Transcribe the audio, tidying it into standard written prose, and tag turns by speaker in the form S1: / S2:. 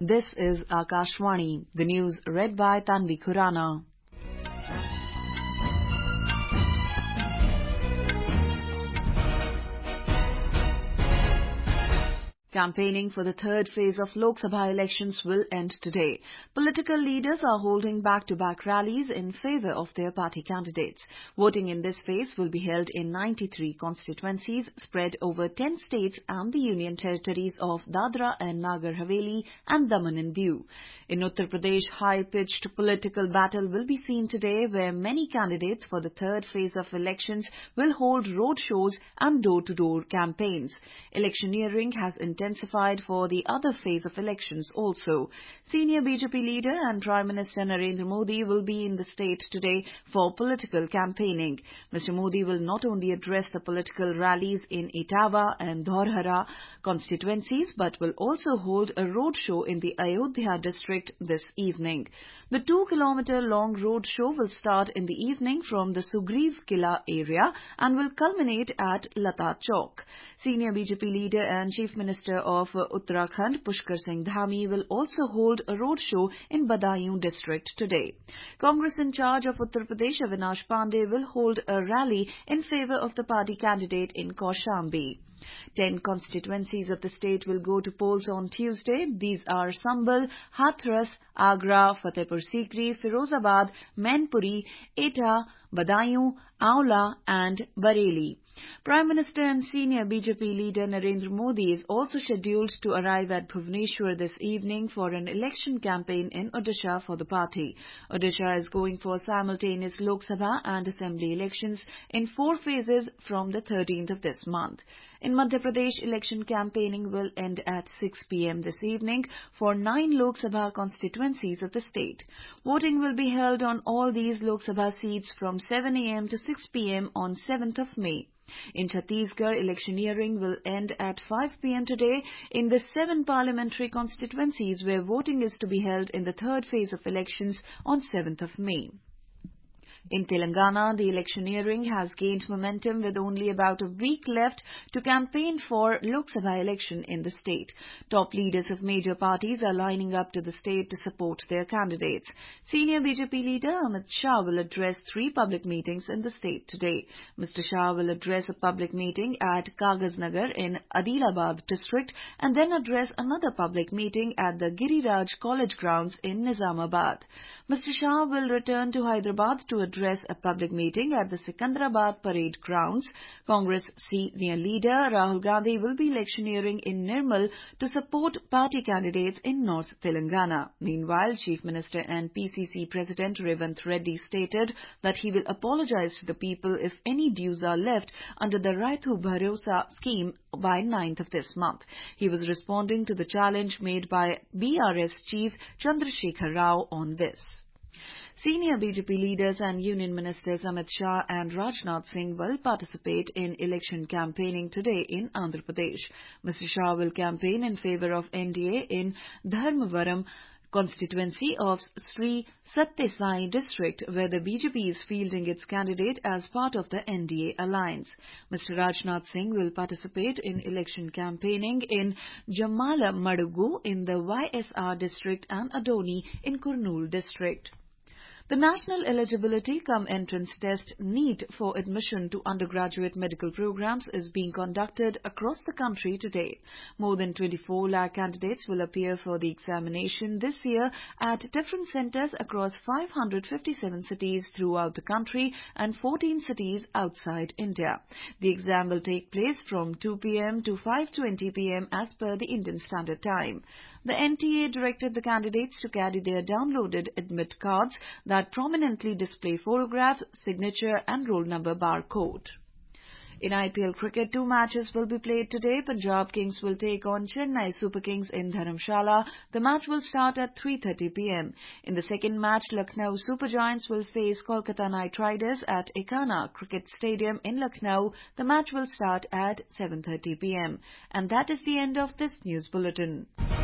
S1: This is Akashvani, the news read by Tanvi Khurana. Campaigning for the third phase of Lok Sabha elections will end today. Political leaders are holding back-to-back rallies in favour of their party candidates. Voting in this phase will be held in 93 constituencies spread over 10 states and the Union territories of Dadra and Nagar Haveli and Daman and Diu. In Uttar Pradesh, high-pitched political battle will be seen today where many candidates for the third phase of elections will hold road shows and door-to-door campaigns. Electioneering has intensified for the other phase of elections also. Senior BJP leader and Prime Minister Narendra Modi will be in the state today for political campaigning. Mr. Modi will not only address the political rallies in Etawah and Dhaurhara constituencies but will also hold a road show in the Ayodhya district this evening. The 2-kilometer long road show will start in the evening from the Sugriv Kila area and will culminate at Lata Chowk. Senior BJP leader and Chief Minister of Uttarakhand, Pushkar Singh Dhami, will also hold a road show in Badaयूं district today. Congress in charge of Uttar Pradesh, Avinash Pandey, will hold a rally in favour of the party candidate in Kaushambi. 10 constituencies of the state will go to polls on Tuesday. These are Sambhal, Hathras, Agra, Fatehpur Sikri, Firozabad, Mainpuri, Etah, Badaयूं, Aula and Bareilly. Prime Minister and senior BJP leader Narendra Modi is also scheduled to arrive at Bhubaneswar this evening for an election campaign in Odisha for the party. Odisha is going for simultaneous Lok Sabha and Assembly elections in 4 phases from the 13th of this month. In Madhya Pradesh, election campaigning will end at 6 p.m. this evening for 9 Lok Sabha constituencies of the state. Voting will be held on all these Lok Sabha seats from 7 a.m. to 6 p.m. on 7th of May. In Chhattisgarh, electioneering will end at 5 p.m. today in the 7 parliamentary constituencies where voting is to be held in the third phase of elections on 7th of May. In Telangana, the electioneering has gained momentum with only about a week left to campaign for Lok Sabha election in the state. Top leaders of major parties are lining up to the state to support their candidates. Senior BJP leader Amit Shah will address 3 public meetings in the state today. Mr. Shah will address a public meeting at Kagaznagar in Adilabad district and then address another public meeting at the Giriraj College grounds in Nizamabad. Mr. Shah will return to Hyderabad to address a public meeting at the Secunderabad Parade grounds. Congress senior leader Rahul Gandhi will be electioneering in Nirmal to support party candidates in North Telangana. Meanwhile, Chief Minister and PCC President Revanth Reddy stated that he will apologize to the people if any dues are left under the Raitu Bharosa scheme by 9th of this month. He was responding to the challenge made by BRS Chief Chandrasekhar Rao on this. Senior BJP leaders and Union Ministers Amit Shah and Rajnath Singh will participate in election campaigning today in Andhra Pradesh. Mr. Shah will campaign in favour of NDA in Dharmavaram constituency of Sri Satya Sai district where the BJP is fielding its candidate as part of the NDA alliance. Mr. Rajnath Singh will participate in election campaigning in Jammala Madugu in the YSR district and Adoni in Kurnool district. The National Eligibility cum Entrance Test (NEET) for admission to undergraduate medical programs is being conducted across the country today. More than 24 lakh candidates will appear for the examination this year at different centres across 557 cities throughout the country and 14 cities outside India. The exam will take place from 2 p.m. to 5:20 p.m. as per the Indian Standard Time. The NTA directed the candidates to carry their downloaded admit cards that prominently display photographs, signature and roll number barcode. In IPL cricket, 2 matches will be played today. Punjab Kings will take on Chennai Super Kings in Dharamshala. The match will start at 3:30 p.m. In the second match, Lucknow Super Giants will face Kolkata Knight Riders at Ekana Cricket Stadium in Lucknow. The match will start at 7:30 p.m. And that is the end of this news bulletin.